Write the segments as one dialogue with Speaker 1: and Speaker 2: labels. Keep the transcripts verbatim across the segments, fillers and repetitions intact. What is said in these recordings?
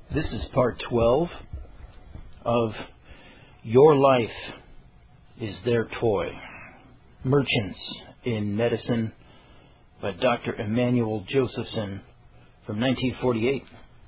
Speaker 1: This is part twelve of Your Life is Their Toy, Merchants in Medicine by Doctor Emmanuel Josephson from nineteen forty-eight.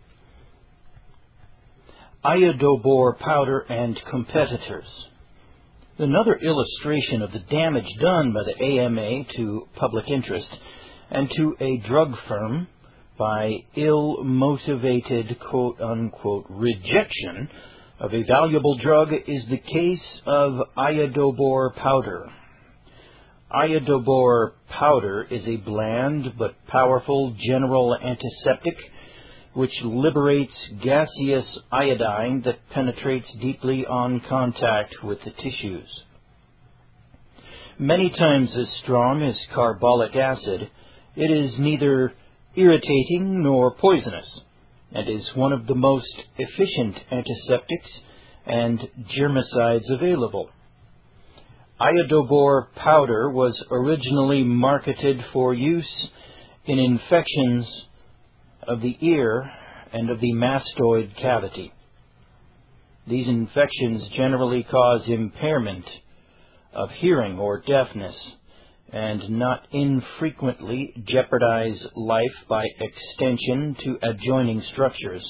Speaker 1: Iodobor powder and competitors. Another illustration of the damage done by the A M A to public interest and to a drug firm by ill-motivated, quote-unquote, rejection of a valuable drug is the case of Iodobor powder. Iodobor powder is a bland but powerful general antiseptic which liberates gaseous iodine that penetrates deeply on contact with the tissues. Many times as strong as carbolic acid, it is neither irritating nor poisonous, and is one of the most efficient antiseptics and germicides available. Iodobor powder was originally marketed for use in infections of the ear and of the mastoid cavity. These infections generally cause impairment of hearing or deafness, and not infrequently jeopardize life by extension to adjoining structures.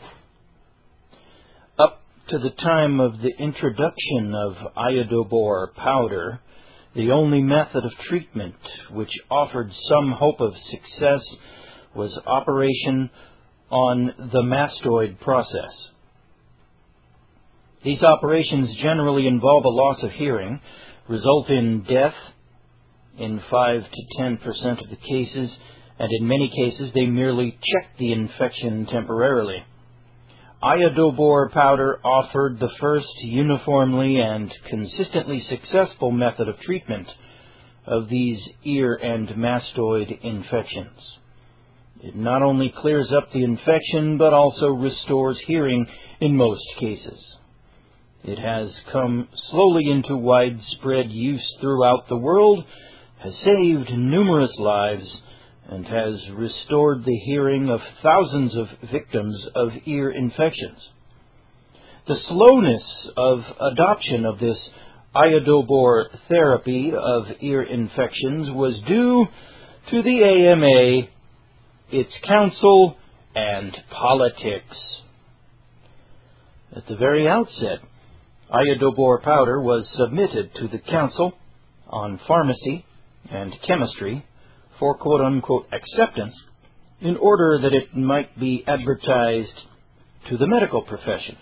Speaker 1: Up to the time of the introduction of Iodobor powder, the only method of treatment which offered some hope of success was operation on the mastoid process. These operations generally involve a loss of hearing, result in death in five to ten percent of the cases, and in many cases they merely check the infection temporarily. Iodobor powder offered the first uniformly and consistently successful method of treatment of these ear and mastoid infections. It not only clears up the infection, but also restores hearing in most cases. It has come slowly into widespread use throughout the world, has saved numerous lives, and has restored the hearing of thousands of victims of ear infections. The slowness of adoption of this Iodobor therapy of ear infections was due to the A M A, its council, and politics. At the very outset, Iodobor powder was submitted to the Council on Pharmacy and Chemistry for quote-unquote acceptance in order that it might be advertised to the medical profession.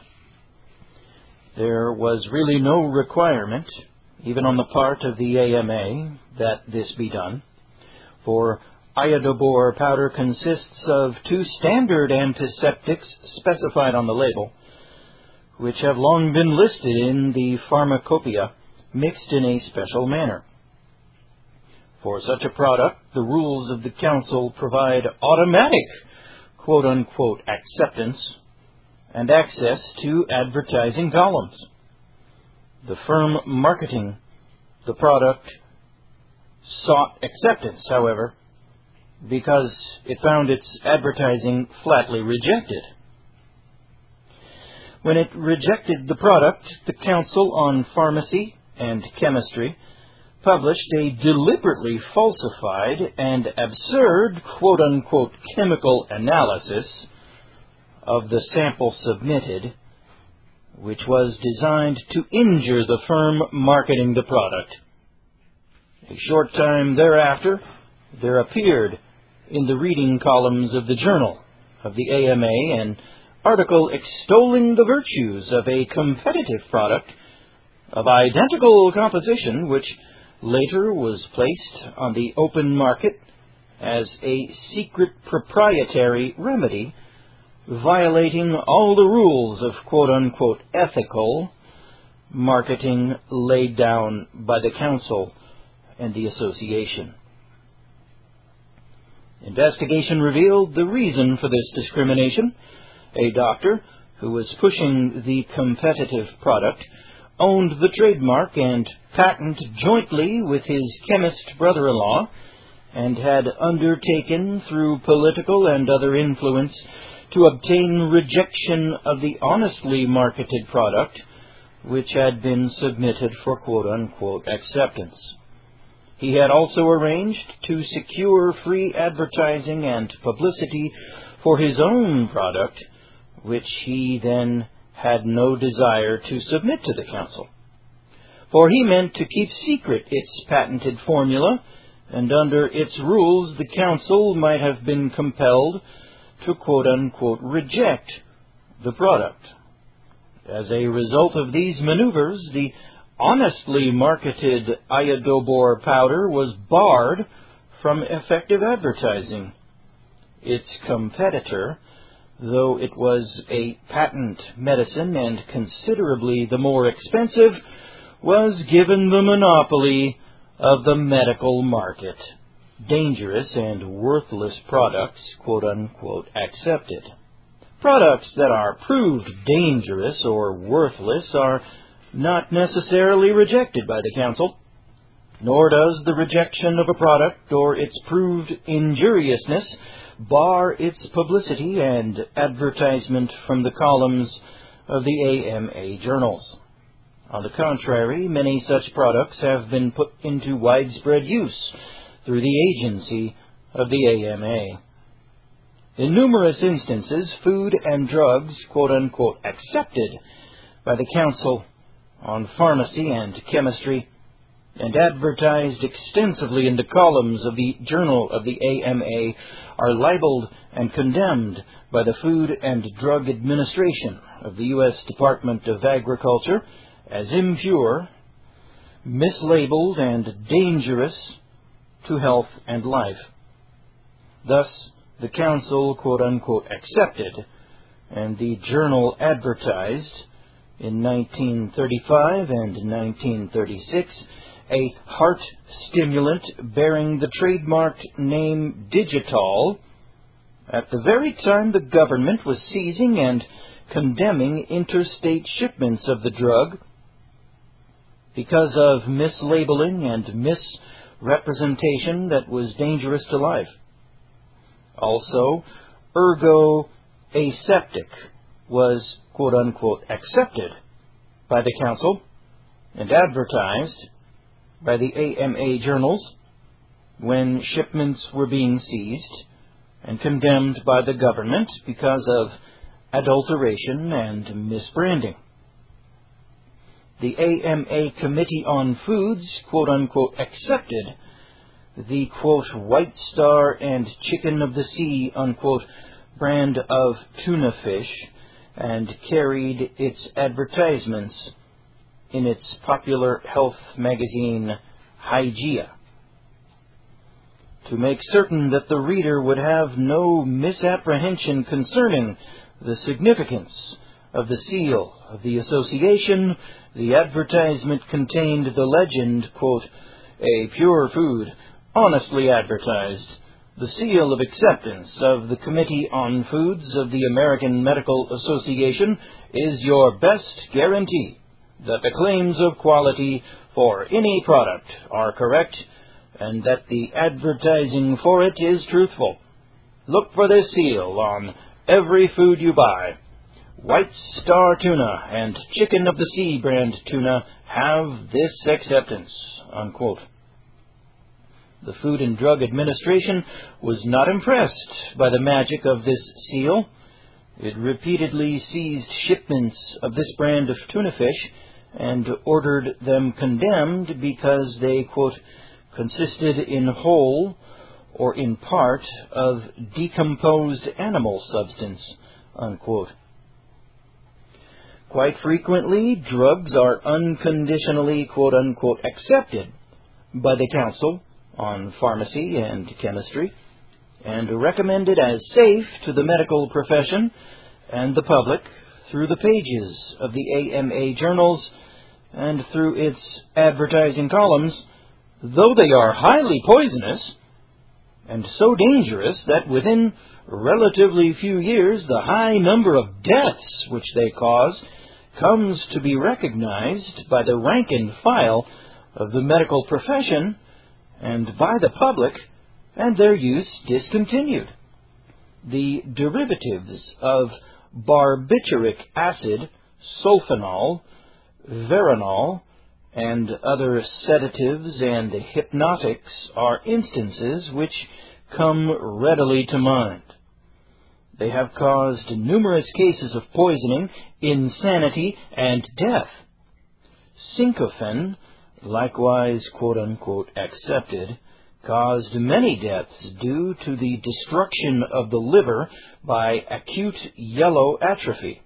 Speaker 1: There was really no requirement, even on the part of the A M A, that this be done, for Iodobor powder consists of two standard antiseptics specified on the label, which have long been listed in the pharmacopoeia, mixed in a special manner. For such a product, the rules of the Council provide automatic, quote-unquote, acceptance and access to advertising columns. The firm marketing the product sought acceptance, however, because it found its advertising flatly rejected. When it rejected the product, the Council on Pharmacy and Chemistry published a deliberately falsified and absurd, quote-unquote, chemical analysis of the sample submitted, which was designed to injure the firm marketing the product. A short time thereafter, there appeared in the reading columns of the Journal of the A M A an article extolling the virtues of a competitive product of identical composition, which later was placed on the open market as a secret proprietary remedy, violating all the rules of quote-unquote ethical marketing laid down by the Council and the Association. Investigation revealed the reason for this discrimination. A doctor who was pushing the competitive product owned the trademark and patent jointly with his chemist brother-in-law, and had undertaken through political and other influence to obtain rejection of the honestly marketed product which had been submitted for quote-unquote acceptance. He had also arranged to secure free advertising and publicity for his own product, which he then had no desire to submit to the Council. For he meant to keep secret its patented formula, and under its rules the Council might have been compelled to quote-unquote reject the product. As a result of these maneuvers, the honestly marketed Iodobor powder was barred from effective advertising. Its competitor, though it was a patent medicine and considerably the more expensive, was given the monopoly of the medical market. Dangerous and worthless products, quote-unquote, accepted. Products that are proved dangerous or worthless are not necessarily rejected by the Council, nor does the rejection of a product or its proved injuriousness bar its publicity and advertisement from the columns of the A M A journals. On the contrary, many such products have been put into widespread use through the agency of the A M A. In numerous instances, food and drugs, quote-unquote, accepted by the Council on Pharmacy and Chemistry and advertised extensively in the columns of the Journal of the A M A are libeled and condemned by the Food and Drug Administration of the U S Department of Agriculture as impure, mislabeled, and dangerous to health and life. Thus, the Council, quote-unquote, accepted, and the Journal advertised in nineteen thirty-five and nineteen thirty-six a heart stimulant bearing the trademarked name Digitol at the very time the government was seizing and condemning interstate shipments of the drug because of mislabeling and misrepresentation that was dangerous to life. Also, Ergo Aseptic was, quote-unquote, accepted by the Council and advertised by the A M A journals when shipments were being seized and condemned by the government because of adulteration and misbranding. The A M A Committee on Foods, quote-unquote, accepted the, quote, White Star and Chicken of the Sea, unquote, brand of tuna fish and carried its advertisements in its popular health magazine, Hygeia. To make certain that the reader would have no misapprehension concerning the significance of the seal of the association, the advertisement contained the legend, quote, a pure food, honestly advertised, the seal of acceptance of the Committee on Foods of the American Medical Association is your best guarantee that the claims of quality for any product are correct and that the advertising for it is truthful. Look for this seal on every food you buy. White Star Tuna and Chicken of the Sea brand tuna have this acceptance, unquote. The Food and Drug Administration was not impressed by the magic of this seal. It repeatedly seized shipments of this brand of tuna fish and ordered them condemned because they, quote, consisted in whole or in part of decomposed animal substance, unquote. Quite frequently, drugs are unconditionally, quote-unquote, accepted by the Council on Pharmacy and Chemistry and recommended as safe to the medical profession and the public through the pages of the A M A journals and through its advertising columns, though they are highly poisonous and so dangerous that within relatively few years the high number of deaths which they cause comes to be recognized by the rank and file of the medical profession and by the public, and their use discontinued. the derivatives of barbituric acid, sulfonal, veronal, and other sedatives and hypnotics are instances which come readily to mind. They have caused numerous cases of poisoning, insanity, and death. Syncophon, likewise quote-unquote accepted, caused many deaths due to the destruction of the liver by acute yellow atrophy.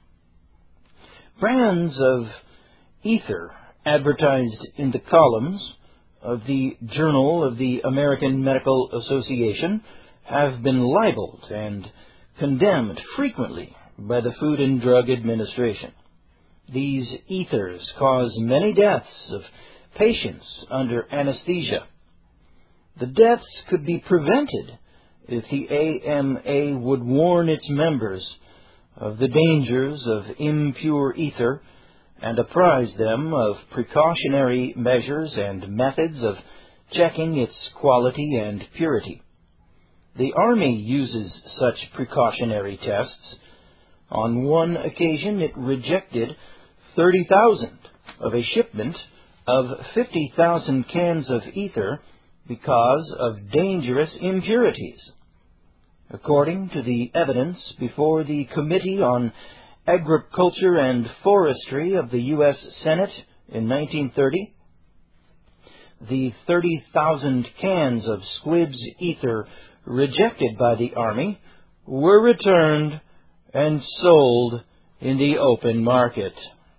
Speaker 1: Brands of ether advertised in the columns of the Journal of the American Medical Association have been libeled and condemned frequently by the Food and Drug Administration. These ethers cause many deaths of patients under anesthesia. The deaths could be prevented if the A M A would warn its members of the dangers of impure ether and apprise them of precautionary measures and methods of checking its quality and purity. The Army uses such precautionary tests. On one occasion, it rejected thirty thousand of a shipment of fifty thousand cans of ether because of dangerous impurities. According to the evidence before the Committee on Agriculture and Forestry of the U S Senate in nineteen thirty, the thirty thousand cans of Squibb's ether rejected by the Army were returned and sold in the open market.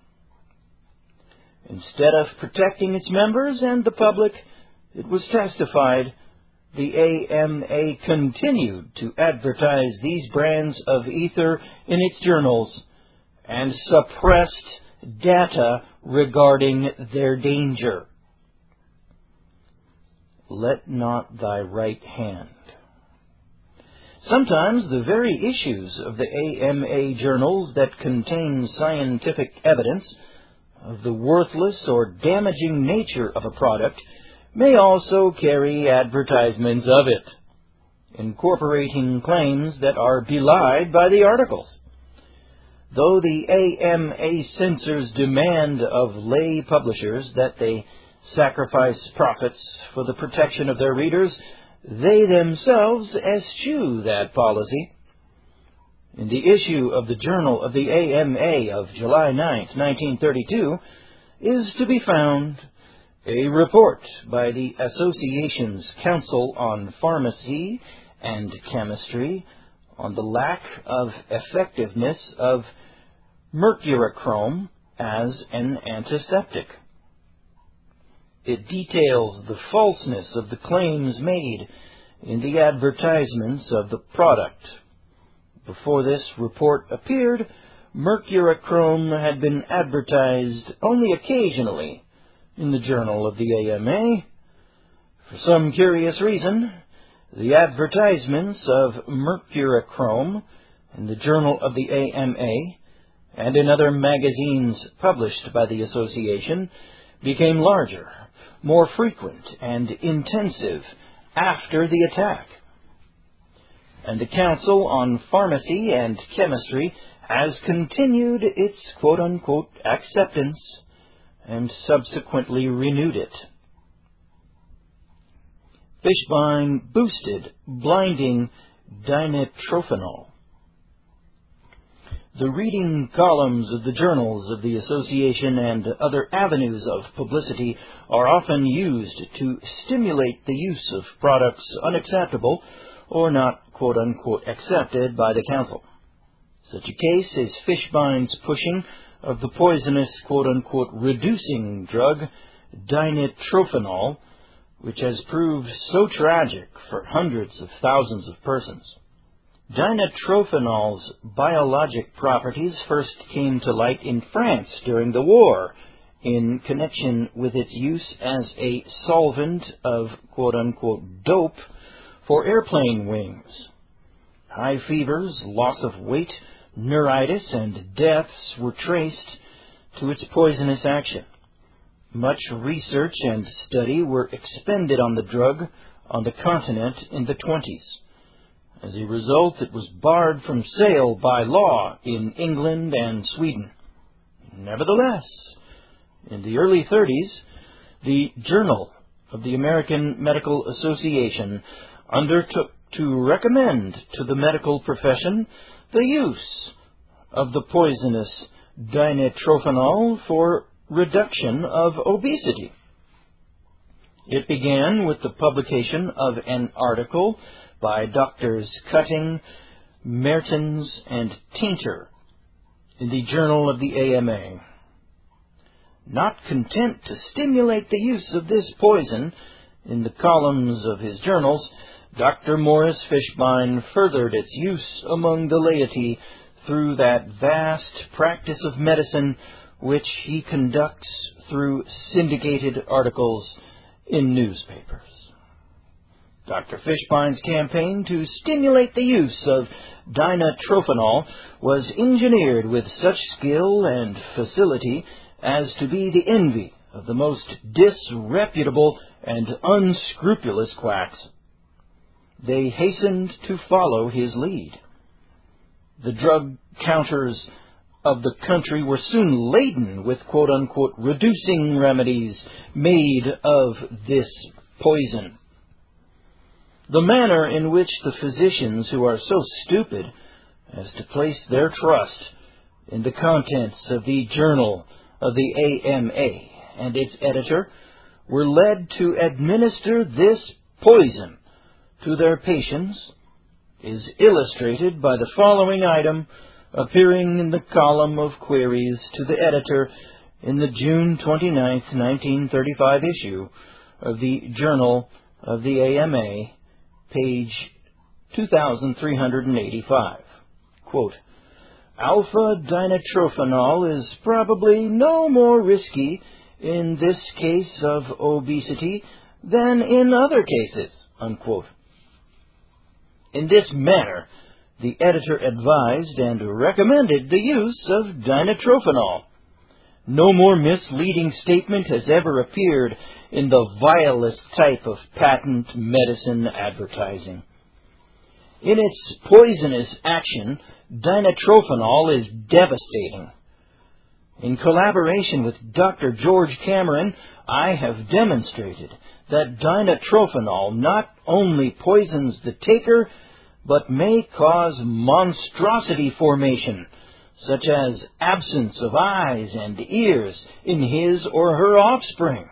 Speaker 1: Instead of protecting its members and the public, it was testified, the A M A continued to advertise these brands of ether in its journals and suppressed data regarding their danger. Let not thy right hand. Sometimes the very issues of the A M A journals that contain scientific evidence of the worthless or damaging nature of a product may also carry advertisements of it, incorporating claims that are belied by the articles. Though the A M A censors demand of lay publishers that they sacrifice profits for the protection of their readers, they themselves eschew that policy. In the issue of the Journal of the A M A of July ninth, nineteen thirty-two, is to be found a report by the Association's Council on Pharmacy and Chemistry on the lack of effectiveness of mercurochrome as an antiseptic. It details the falseness of the claims made in the advertisements of the product. Before this report appeared, mercurochrome had been advertised only occasionally in the Journal of the A M A. For some curious reason, the advertisements of mercurochrome in the Journal of the A M A and in other magazines published by the Association became larger, more frequent, and intensive after the attack. And the Council on Pharmacy and Chemistry has continued its quote-unquote acceptance and subsequently renewed it. Fishbein boosted blinding dinitrophenol. The reading columns of the journals of the Association and other avenues of publicity are often used to stimulate the use of products unacceptable or not quote-unquote accepted by the Council. Such a case is Fishbein's pushing of the poisonous quote-unquote reducing drug dinitrophenol, which has proved so tragic for hundreds of thousands of persons. Dinitrophenol's biologic properties first came to light in France during the war in connection with its use as a solvent of quote-unquote dope for airplane wings. High fevers, loss of weight, neuritis, and deaths were traced to its poisonous action. Much research and study were expended on the drug on the continent in the twenties. As a result, it was barred from sale by law in England and Sweden. Nevertheless, in the early thirties, the Journal of the American Medical Association undertook to recommend to the medical profession the use of the poisonous dinitrophenol for reduction of obesity. It began with the publication of an article by Doctors Cutting, Mertens, and Tainter in the Journal of the A M A. Not content to stimulate the use of this poison in the columns of his journals, Doctor Morris Fishbein furthered its use among the laity through that vast practice of medicine which he conducts through syndicated articles in newspapers. Doctor Fishbein's campaign to stimulate the use of dinitrophenol was engineered with such skill and facility as to be the envy of the most disreputable and unscrupulous quacks. They hastened to follow his lead. The drug counters of the country were soon laden with quote-unquote reducing remedies made of this poison. The manner in which the physicians who are so stupid as to place their trust in the contents of the Journal of the A M A and its editor were led to administer this poison to their patients is illustrated by the following item appearing in the column of queries to the editor in the June twenty-ninth, nineteen thirty-five issue of the Journal of the A M A, page two thousand three hundred eighty-five. Quote, alpha-dinitrophenol is probably no more risky in this case of obesity than in other cases, unquote. In this manner, the editor advised and recommended the use of dinitrophenol. No more misleading statement has ever appeared in the vilest type of patent medicine advertising. In its poisonous action, dinitrophenol is devastating. In collaboration with Doctor George Cameron, I have demonstrated that dinitrophenol not only poisons the taker, but may cause monstrosity formation, such as absence of eyes and ears in his or her offspring.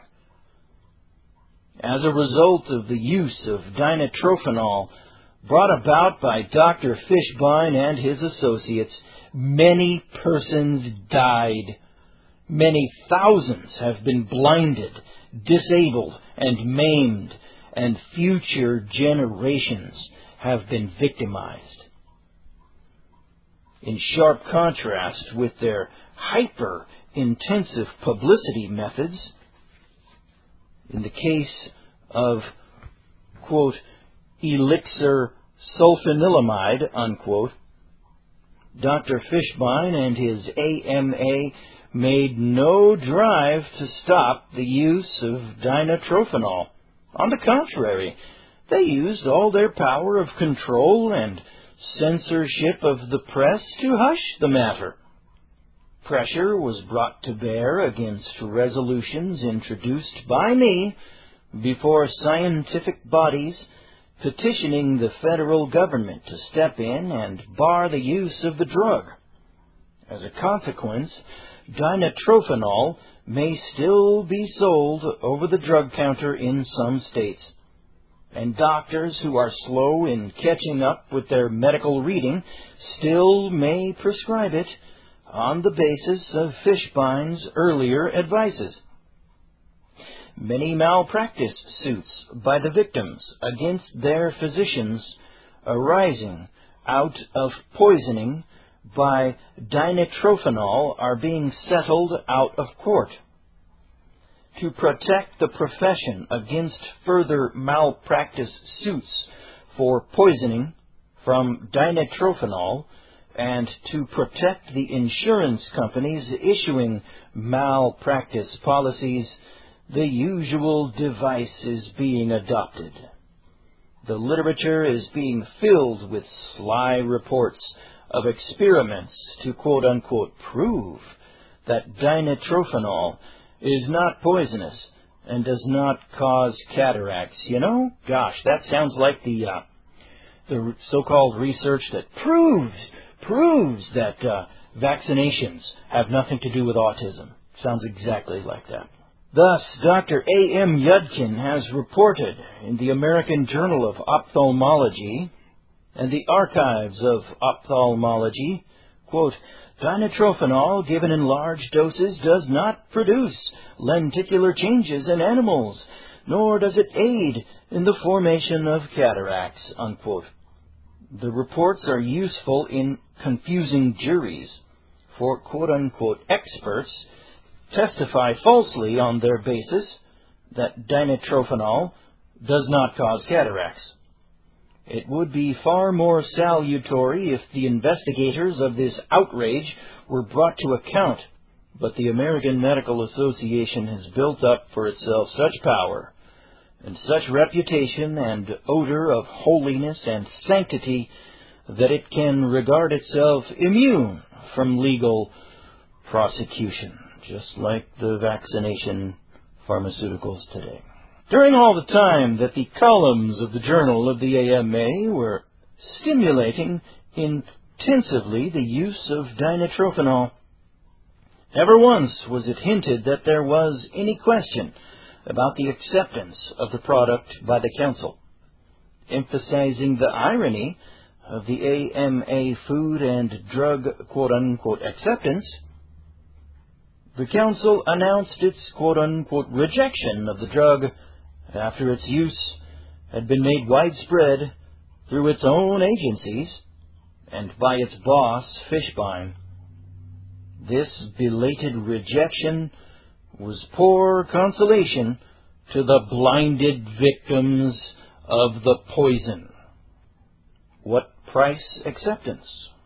Speaker 1: As a result of the use of dinitrophenol brought about by Doctor Fishbein and his associates, many persons died. Many thousands have been blinded, disabled, and maimed, and future generations have been victimized. In sharp contrast with their hyper-intensive publicity methods, in the case of, quote, elixir sulfanilamide, unquote, Doctor Fishbein and his A M A made no drive to stop the use of dinitrophenol. On the contrary, they used all their power of control and censorship of the press to hush the matter. Pressure was brought to bear against resolutions introduced by me before scientific bodies petitioning the federal government to step in and bar the use of the drug. As a consequence, dinitrophenol may still be sold over the drug counter in some states, and doctors who are slow in catching up with their medical reading still may prescribe it on the basis of Fishbein's earlier advices. Many malpractice suits by the victims against their physicians arising out of poisoning by dinitrophenol are being settled out of court. To protect the profession against further malpractice suits for poisoning from dinitrophenol, and to protect the insurance companies issuing malpractice policies, the usual device is being adopted. The literature is being filled with sly reports of experiments to quote-unquote prove that dinitrophenol is not poisonous and does not cause cataracts. You know, gosh, that sounds like the uh, the so-called research that proves proves that uh, vaccinations have nothing to do with autism. Sounds exactly like that. Thus, Doctor A M Yudkin has reported in the American Journal of Ophthalmology and the Archives of Ophthalmology, quote, dinitrophenol given in large doses does not produce lenticular changes in animals, nor does it aid in the formation of cataracts, unquote. The reports are useful in confusing juries, for quote-unquote experts testify falsely on their basis that dinitrophenol does not cause cataracts. It would be far more salutary if the investigators of this outrage were brought to account, but the American Medical Association has built up for itself such power and such reputation and odor of holiness and sanctity that it can regard itself immune from legal prosecution, just like the vaccination pharmaceuticals today. During all the time that the columns of the Journal of the A M A were stimulating intensively the use of dinitrophenol, never once was it hinted that there was any question about the acceptance of the product by the Council. Emphasizing the irony of the A M A food and drug quote-unquote acceptance, the Council announced its quote-unquote rejection of the drug after its use had been made widespread through its own agencies and by its boss, Fishbein. This belated rejection was poor consolation to the blinded victims of the poison. What price acceptance?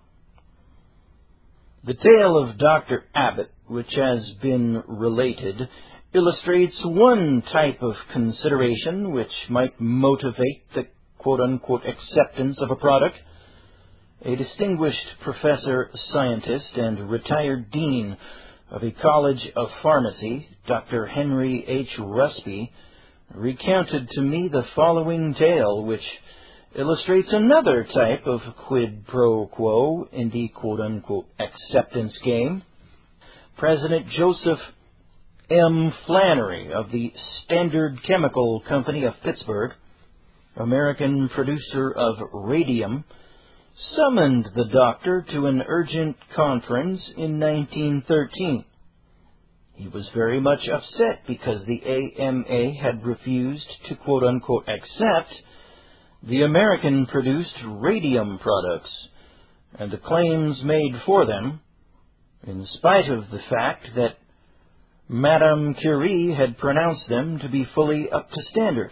Speaker 1: The tale of Doctor Abbott, which has been related, illustrates one type of consideration which might motivate the quote-unquote acceptance of a product. A distinguished professor, scientist, and retired dean of a college of pharmacy, Doctor Henry H. Rusby, recounted to me the following tale, which illustrates another type of quid pro quo in the quote-unquote acceptance game. President Joseph M. Flannery of the Standard Chemical Company of Pittsburgh, American producer of radium, summoned the doctor to an urgent conference in nineteen thirteen. He was very much upset because the A M A had refused to quote-unquote accept the American-produced radium products and the claims made for them, in spite of the fact that Madame Curie had pronounced them to be fully up to standard.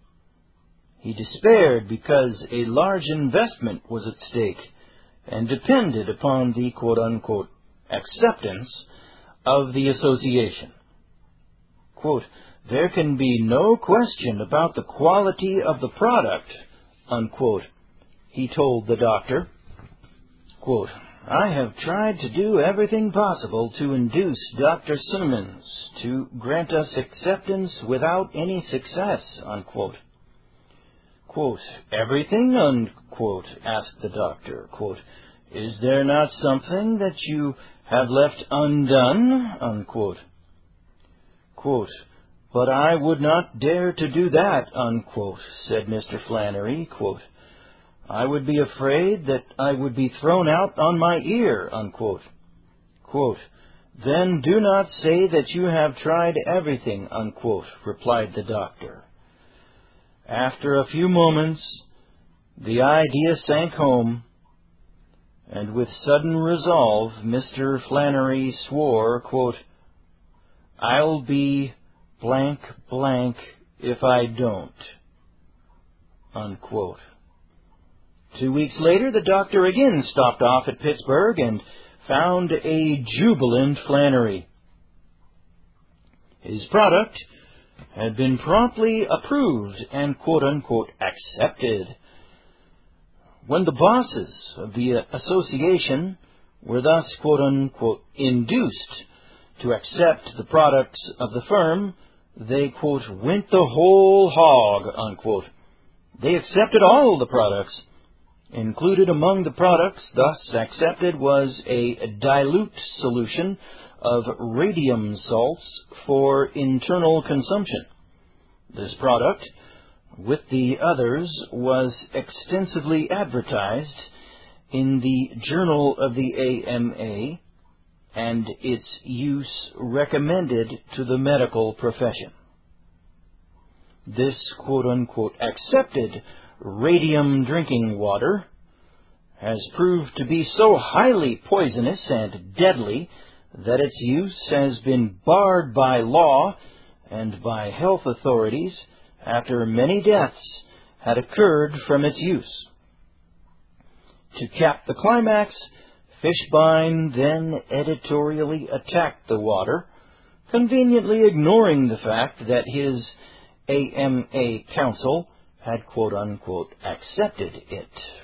Speaker 1: He despaired because a large investment was at stake and depended upon the quote-unquote acceptance of the association. Quote, there can be no question about the quality of the product, unquote, he told the doctor. Quote, I have tried to do everything possible to induce Doctor Simmons to grant us acceptance without any success, unquote. Quote, everything, unquote, asked the doctor. Quote, is there not something that you have left undone, unquote. Quote, but I would not dare to do that, unquote, said Mister Flannery. Quote, I would be afraid that I would be thrown out on my ear, unquote. Quote, then do not say that you have tried everything, unquote, replied the doctor. After a few moments, the idea sank home, and with sudden resolve, Mister Flannery swore, quote, I'll be blank blank if I don't, unquote. Two weeks later, the doctor again stopped off at Pittsburgh and found a jubilant Flannery. His product had been promptly approved and quote-unquote accepted. When the bosses of the association were thus quote-unquote induced to accept the products of the firm, they quote went the whole hog, unquote. They accepted all the products. Included among the products thus accepted was a dilute solution of radium salts for internal consumption. This product, with the others, was extensively advertised in the Journal of the A M A and its use recommended to the medical profession. This quote-unquote accepted radium drinking water has proved to be so highly poisonous and deadly that its use has been barred by law and by health authorities after many deaths had occurred from its use. To cap the climax, Fishbein then editorially attacked the water, conveniently ignoring the fact that his A M A counsel had quote-unquote accepted it.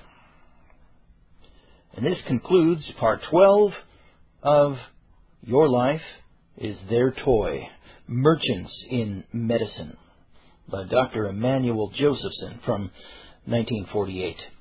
Speaker 1: And this concludes part twelve of Your Life is Their Toy, Merchants in Medicine, by Doctor Emanuel Josephson from nineteen forty-eight.